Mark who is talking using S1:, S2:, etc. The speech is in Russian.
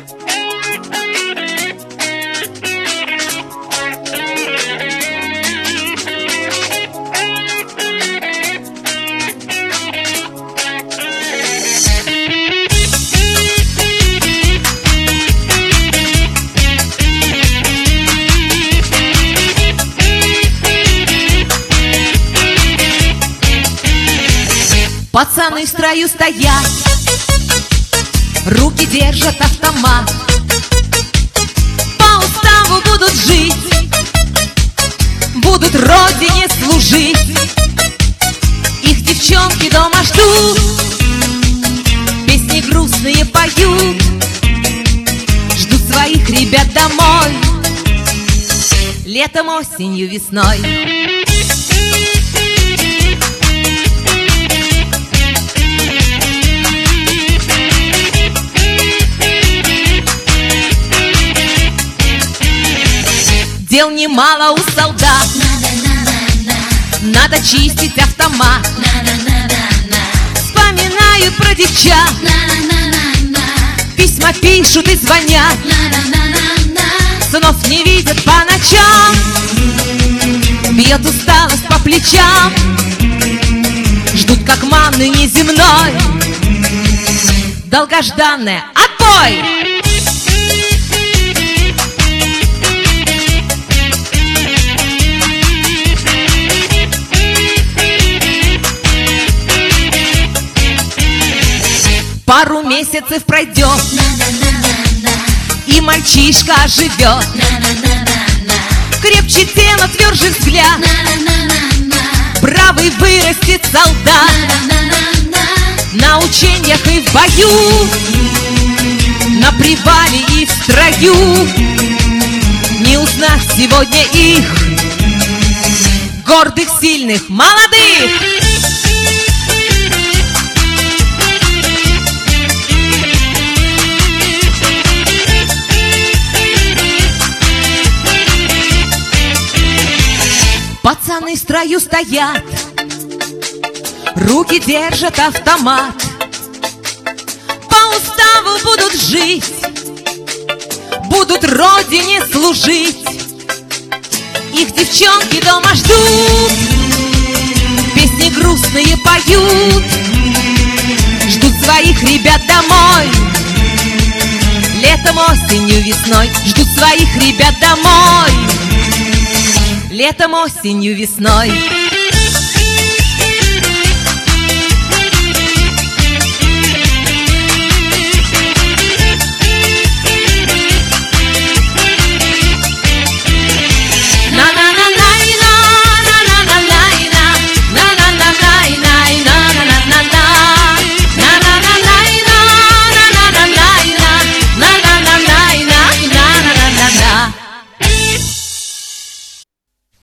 S1: Пацаны в строю стоят, руки держат автомат. По уставу будут жить, будут родине служить. Их девчонки дома ждут, песни грустные поют, ждут своих ребят домой, летом, осенью, весной. Дел немало у солдат, надо чистить автомат. Вспоминают про девчат, письма пишут и звонят. Сынов не видят по ночам, бьет усталость по плечам. Ждут как манны неземной, долгожданное отбой! Пару месяцев пройдет, и мальчишка оживет. Крепче тело, тверже взгляд, бравый вырастет солдат. На учениях и в бою, на привале и в строю. Не узнать сегодня их, гордых, сильных, молодых. Пацаны в строю стоят, руки держат автомат. По уставу будут жить, будут родине служить. Их девчонки дома ждут, песни грустные поют, ждут своих ребят домой, летом, осенью, весной. Ждут своих ребят домой, летом, осенью, весной.